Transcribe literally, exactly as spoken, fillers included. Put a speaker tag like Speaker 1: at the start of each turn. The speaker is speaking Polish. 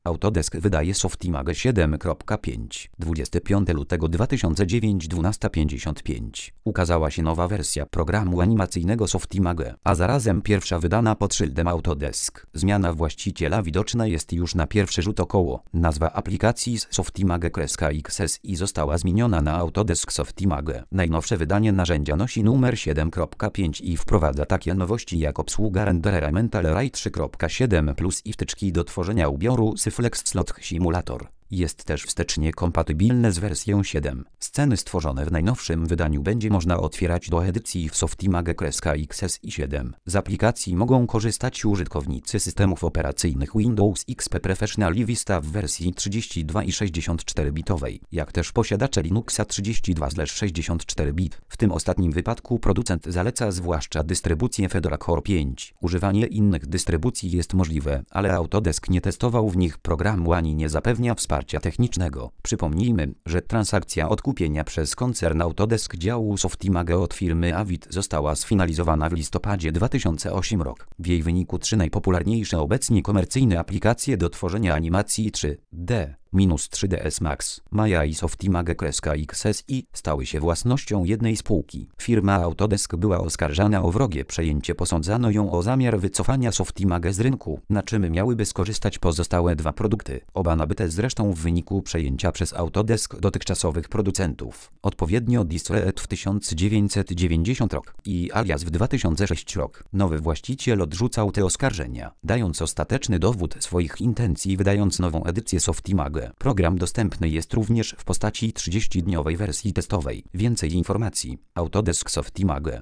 Speaker 1: Autodesk wydaje Softimag siedem kropka pięć. dwudziestego piątego lutego dwa tysiące dziewiątego dwunasta pięćdziesiąt pięć. Ukazała się nowa wersja programu animacyjnego Softimag, a zarazem pierwsza wydana pod szyldem Autodesk. Zmiana właściciela widoczna jest już na pierwszy rzut około. Nazwa aplikacji z Softimag-X S I została zmieniona na Autodesk Softimag. Najnowsze wydanie narzędzia nosi numer siedem kropka pięć i wprowadza takie nowości jak obsługa renderera Elemental Array trzy kropka siedem plus i wtyczki do tworzenia ubioru Flex Slot Simulator. Jest też wstecznie kompatybilne z wersją siedem. Sceny stworzone w najnowszym wydaniu będzie można otwierać do edycji w Softimag-X S I siedem. Z aplikacji mogą korzystać użytkownicy systemów operacyjnych Windows X P Professional i Vista w wersji trzydzieści dwa i sześćdziesiąt cztery bitowej, jak też posiadacze Linuxa trzydzieści dwa sześćdziesiąt cztery bit. W tym ostatnim wypadku producent zaleca zwłaszcza dystrybucję Fedora Core pięć. Używanie innych dystrybucji jest możliwe, ale Autodesk nie testował w nich programu ani nie zapewnia wsparcia technicznego. Przypomnijmy, że transakcja odkupienia przez koncern Autodesk działu Softimag od firmy Avid została sfinalizowana w listopadzie dwa tysiące ósmego roku. W jej wyniku trzy najpopularniejsze obecnie komercyjne aplikacje do tworzenia animacji trzy D minus trzy D S Max, Maya i Softimag-X S I stały się własnością jednej spółki. Firma Autodesk była oskarżana o wrogie przejęcie, posądzano ją o zamiar wycofania Softimag z rynku, na czym miałyby skorzystać pozostałe dwa produkty, oba nabyte zresztą w wyniku przejęcia przez Autodesk dotychczasowych producentów, odpowiednio Discreet w tysiąc dziewięćset dziewięćdziesiątym roku i Alias w dwa tysiące szóstym roku. Nowy właściciel odrzucał te oskarżenia, dając ostateczny dowód swoich intencji, wydając nową edycję Softimag. Program dostępny jest również w postaci trzydziestodniowej wersji testowej. Więcej informacji: Autodesk Softimag.